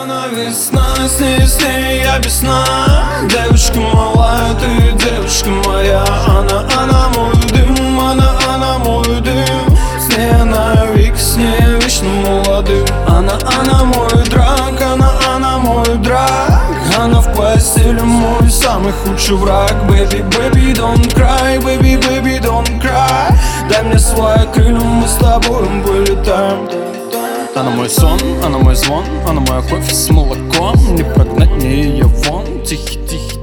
Она весна, с ней я без сна. Девушка малая, ты девушка моя. Она мой дым, она мой дым. С ней она век, с ней вечно молодым. Она мой драг, она мой драг. Она в постели мой самый худший враг. Baby, baby, don't cry, baby, baby, don't cry. Дай мне свои крылья, мы с тобой вылетаем. Она мой сон, она мой звон, она моя кофе с молоком. Не прогнать мне ее вон, тихий, тихий.